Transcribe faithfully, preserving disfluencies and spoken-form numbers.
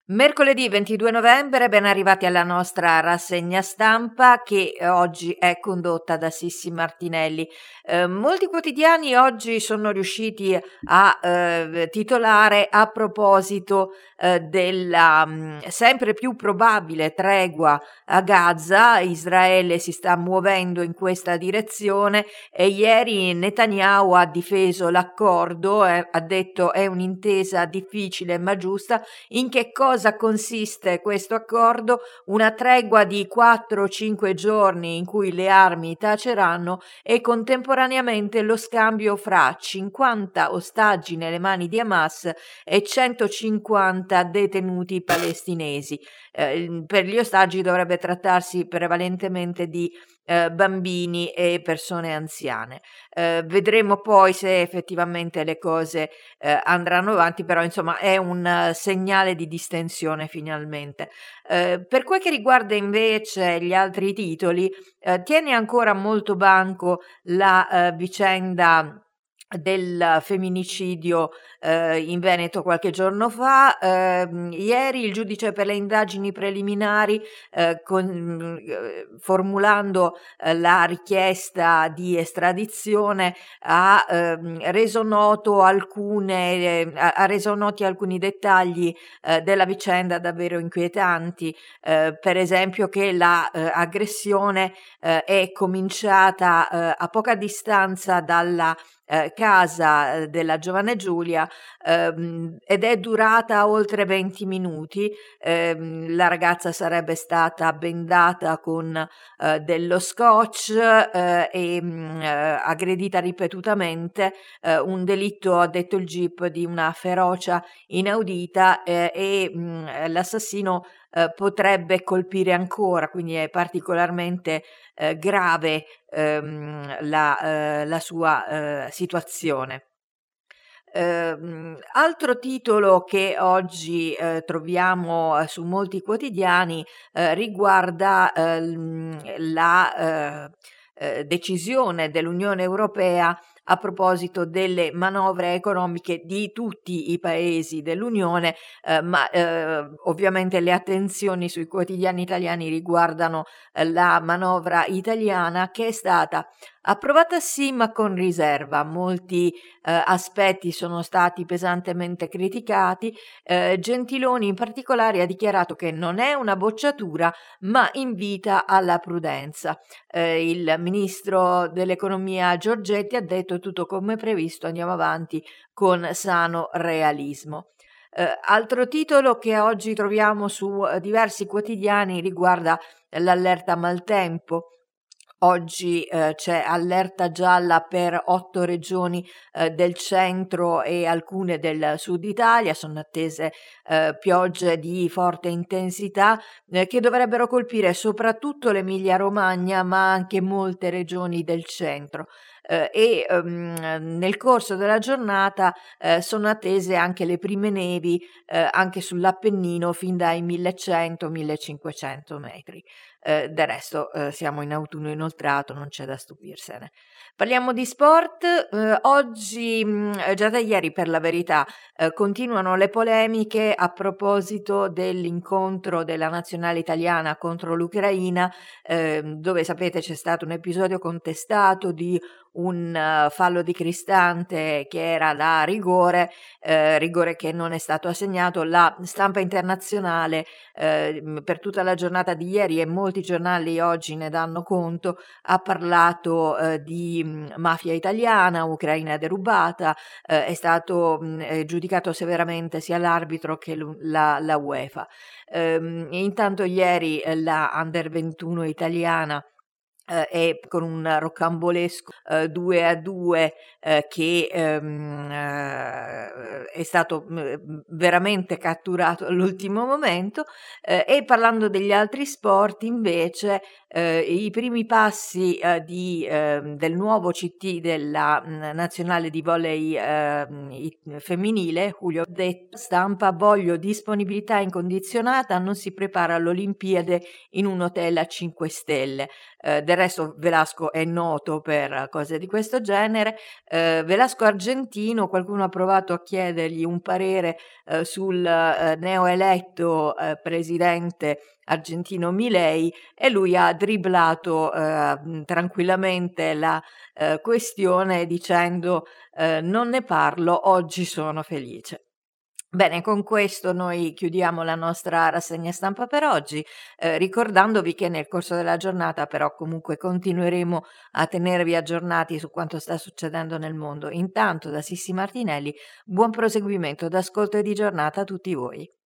Mercoledì ventidue novembre, ben arrivati alla nostra rassegna stampa che eh, oggi è condotta da Sissi Martinelli. Eh, molti quotidiani oggi sono riusciti a eh, titolare a proposito eh, della mh, sempre più probabile tregua a Gaza. Israele si sta muovendo in questa direzione e ieri Netanyahu ha difeso l'accordo, eh, ha detto è un'intesa difficile ma giusta. In che cosa consiste questo accordo? Una tregua di quattro cinque giorni in cui le armi taceranno e contemporaneamente lo scambio fra cinquanta ostaggi nelle mani di Hamas e centocinquanta detenuti palestinesi. Eh, per gli ostaggi dovrebbe trattarsi prevalentemente di eh, bambini e persone anziane. Eh, vedremo poi se effettivamente le cose eh, andranno avanti, però insomma è un uh, segnale di distensione finalmente. Eh, per quel che riguarda invece gli altri titoli, eh, tiene ancora molto banco la uh, vicenda del femminicidio eh, in Veneto qualche giorno fa. Eh, ieri il giudice per le indagini preliminari, eh, con, eh, formulando eh, la richiesta di estradizione, ha eh, reso noto alcune, eh, ha reso noti alcuni dettagli eh, della vicenda davvero inquietanti. Eh, per esempio che la eh, aggressione eh, è cominciata eh, a poca distanza dalla Eh, casa eh, della giovane Giulia ehm, ed è durata oltre venti minuti. Ehm, la ragazza sarebbe stata bendata con eh, dello scotch eh, e mh, eh, aggredita ripetutamente, eh, un delitto, ha detto il G I P, di una ferocia inaudita eh, e mh, l'assassino eh, potrebbe colpire ancora, quindi è particolarmente eh, grave ehm, la, eh, la sua eh, situazione. Ehm, altro titolo che oggi eh, troviamo eh, su molti quotidiani eh, riguarda ehm, la eh, eh, decisione dell'Unione Europea a proposito delle manovre economiche di tutti i paesi dell'Unione, eh, ma eh, ovviamente le attenzioni sui quotidiani italiani riguardano eh, la manovra italiana, che è stata approvata sì ma con riserva. Molti eh, aspetti sono stati pesantemente criticati. Eh, Gentiloni in particolare ha dichiarato che non è una bocciatura ma invita alla prudenza. Eh, il ministro dell'economia Giorgetti ha detto tutto come previsto, andiamo avanti con sano realismo. Eh, altro titolo che oggi troviamo su eh, diversi quotidiani riguarda l'allerta maltempo. Oggi eh, c'è allerta gialla per otto regioni eh, del centro e alcune del sud Italia. Sono attese eh, piogge di forte intensità eh, che dovrebbero colpire soprattutto l'Emilia Romagna, ma anche molte regioni del centro. Eh, e ehm, nel corso della giornata eh, sono attese anche le prime nevi eh, anche sull'Appennino fin dai millecento millecinquecento metri. Eh, del resto eh, siamo in autunno inoltrato, non c'è da stupirsene. Parliamo di sport. Eh, oggi, mh, già da ieri per la verità, eh, continuano le polemiche a proposito dell'incontro della nazionale italiana contro l'Ucraina, eh, dove sapete c'è stato un episodio contestato di un uh, fallo di Cristante che era da rigore, eh, rigore che non è stato assegnato. La stampa internazionale eh, per tutta la giornata di ieri, e molti giornali oggi ne danno conto, ha parlato eh, di mh, mafia italiana, Ucraina derubata, eh, è stato mh, giudicato severamente sia l'arbitro che la, la UEFA. Ehm, intanto ieri eh, la Under ventuno italiana eh, e con un rocambolesco eh, due a due eh, che ehm, eh, è stato mh, veramente catturato all'ultimo momento. Eh, e parlando degli altri sport invece eh, i primi passi eh, di, ehm, del nuovo C T della mh, nazionale di volley ehm, i- femminile, Julio detto, stampa, voglio disponibilità incondizionata, non si prepara all'Olimpiade in un hotel a cinque stelle. Eh, del resto Velasco è noto per cose di questo genere. Eh, Velasco argentino, qualcuno ha provato a chiedergli un parere eh, sul eh, neoeletto eh, presidente argentino Milei e lui ha dribblato eh, tranquillamente la eh, questione dicendo eh, non ne parlo, oggi sono felice. Bene, con questo noi chiudiamo la nostra rassegna stampa per oggi, eh, ricordandovi che nel corso della giornata però comunque continueremo a tenervi aggiornati su quanto sta succedendo nel mondo. Intanto da Sissi Martinelli, buon proseguimento d'ascolto e di giornata a tutti voi.